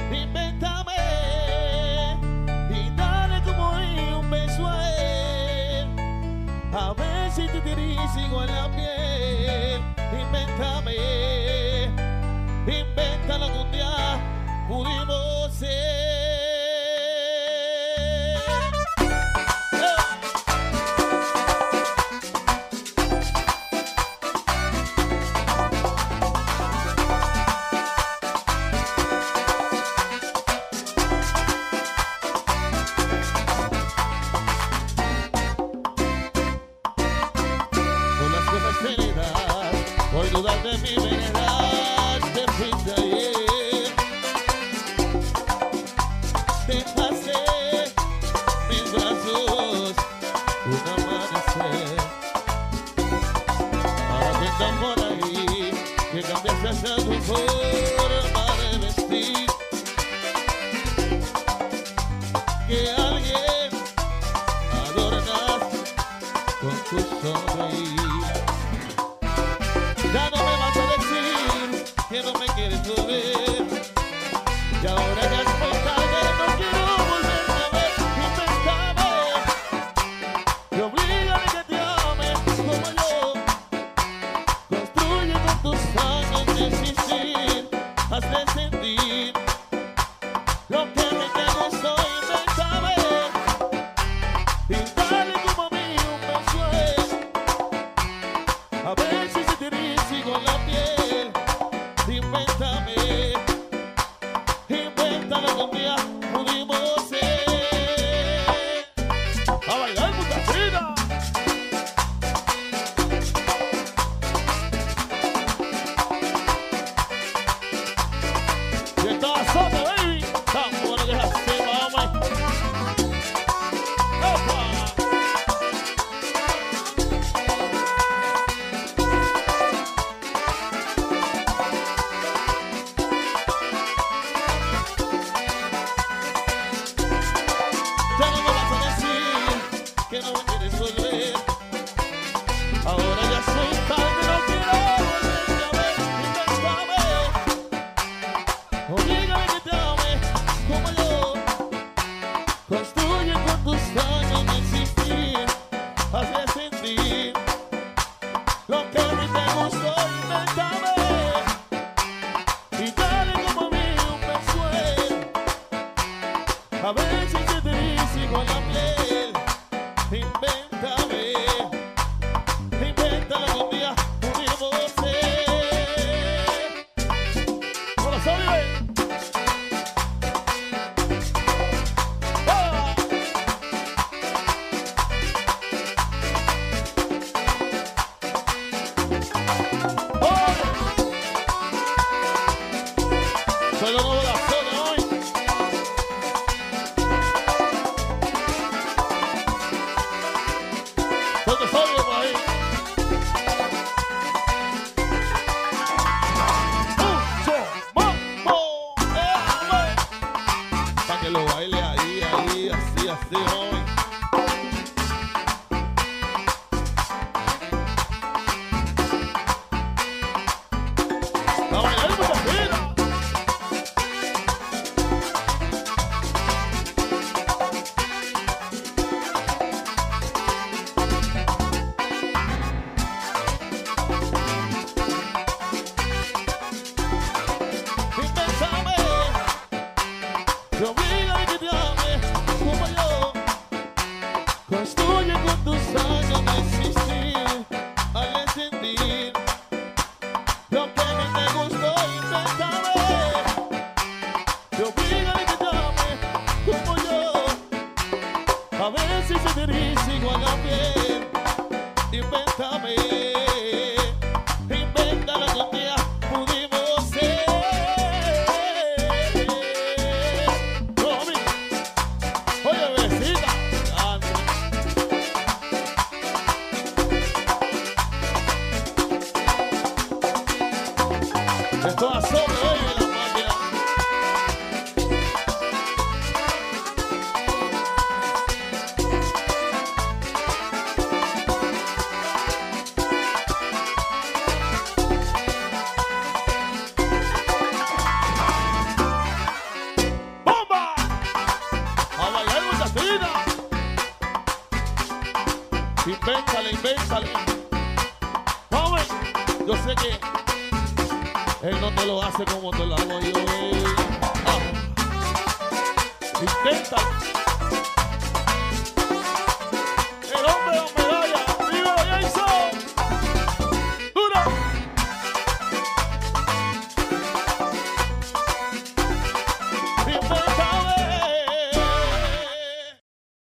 Invéntame y dale como un beso a él. A ver si te tienes igual la piel. Invéntame, invéntalo que un día pudimos ser. Por dudar de mi veredad, te fuiste ayer. Dejaste mis brazos un amanecer. Ahora cuentan por ahí que cambiaste hasta tu forma de vestir. Que alguien adornas con tu sonreír. Ya no me vas a decir que no me quieres volver. Y ahora ya es muy tarde, no quiero volverte a ver. Invéntame y oblígame que te ame como yo. Construye con tus años de existir. Hazme sentir lo que a mí te gustó. Invéntame y dale como a mí un beso a él. A ver si se te con la piel. Invéntame, invéntalo que un día pudimos ser. A bailar muchachita. Y esta azota, baby. Tan bueno que es así, mamá. ¡Opa! Ya no me vas a decir que no me quieres volver. Ahora ya soy tarde, no quiero volverte a ver. Invéntame, oblígame que te ame como yo. Construye con tus años de existir. Hazme sentir lo que a mí te gustó. Invéntame y dale como a mí un beso a él. A ver si te dice con la piel. Invéntame, invéntalo que un día pudimos ser. Corazón, vive. ¡Ah! ¡Oh! Solo no la zona hoy. ¿Dónde soy yo por ahí? Mucho mambo, pa' que lo baile ahí, ahí, así, así hoy. A bailar mucha fila. Invéntame, y oblígame que te ame como yo. Construye con tus años de existir. Hazme sentir lo que a mí te gustó. Invéntame, y oblígame que te ame como yo. A ver si se te dice igual la piel. Invéntame, invéntalo que un día pudimos ser. invéntale. Vamos, yo sé que él no te lo hace como te lo hago yo. Inténtalo.